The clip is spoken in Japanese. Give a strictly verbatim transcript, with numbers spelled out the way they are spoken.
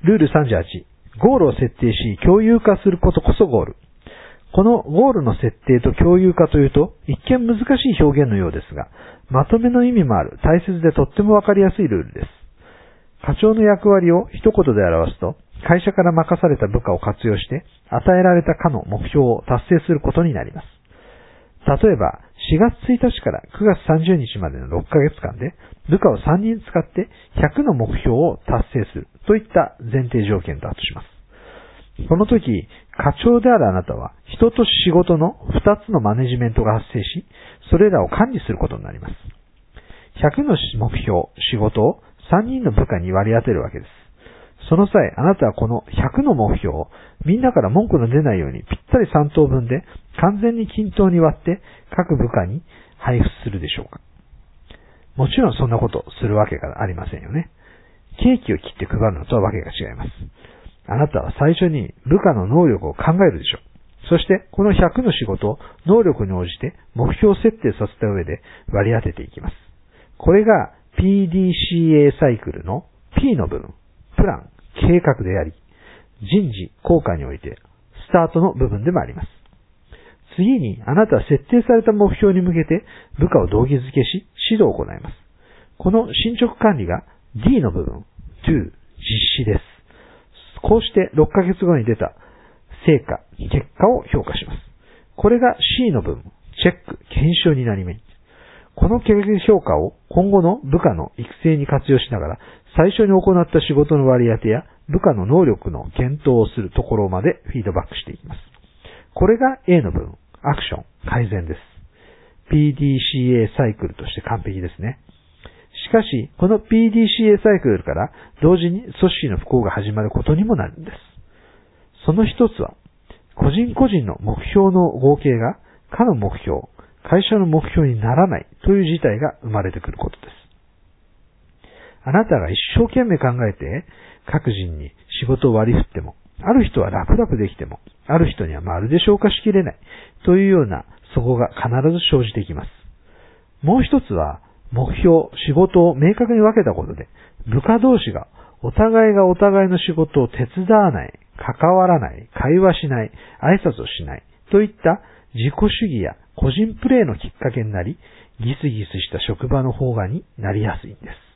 ルールさんじゅうはち、ゴールを設定し共有化することこそゴール。このゴールの設定と共有化というと、一見難しい表現のようですが、まとめの意味もある大切でとってもわかりやすいルールです。課長の役割を一言で表すと、会社から任された部下を活用して、与えられた課の目標を達成することになります。例えば、しがつついたちからくがつさんじゅうにちまでのろっかげつかんで、部下をさんにん使ってひゃくの目標を達成するといった前提条件だとします。この時、課長であるあなたは、人と仕事のふたつのマネジメントが発生し、それらを管理することになります。ひゃくの目標、仕事をさんにんの部下に割り当てるわけです。その際、あなたはこのひゃくの目標をみんなから文句の出ないようにぴったりさん等分で完全に均等に割って各部下に配布するでしょうか。もちろんそんなことするわけがありませんよね。ケーキを切って配るのとはわけが違います。あなたは最初に部下の能力を考えるでしょう。そしてこのひゃくの仕事を能力に応じて目標設定させた上で割り当てていきます。これが ピーディーシーエー サイクルの P の部分、プラン、計画であり、人事、効果においてスタートの部分でもあります。次にあなたは設定された目標に向けて部下を動機づけし指導を行います。この進捗管理が D の部分、Do、実施です。こうしてろっかげつごに出た成果、結果を評価します。これが C の部分、チェック、検証になります。この結果評価を今後の部下の育成に活用しながら、最初に行った仕事の割り当てや部下の能力の検討をするところまでフィードバックしていきます。これが A の部分、アクション、改善です。ピーディーシーエー サイクルとして完璧ですね。しかし、この ピーディーシーエー サイクルから同時に組織の不幸が始まることにもなるんです。その一つは、個人個人の目標の合計が課の目標、会社の目標にならないという事態が生まれてくることです。あなたが一生懸命考えて各人に仕事を割り振っても、ある人は楽々できても、ある人にはまるで消化しきれないというようなそこが必ず生じてきます。もう一つは、目標、仕事を明確に分けたことで、部下同士がお互いがお互いの仕事を手伝わない、関わらない、会話しない、挨拶をしないといった自己主義や個人プレーのきっかけになり、ギスギスした職場の方がになりやすいんです。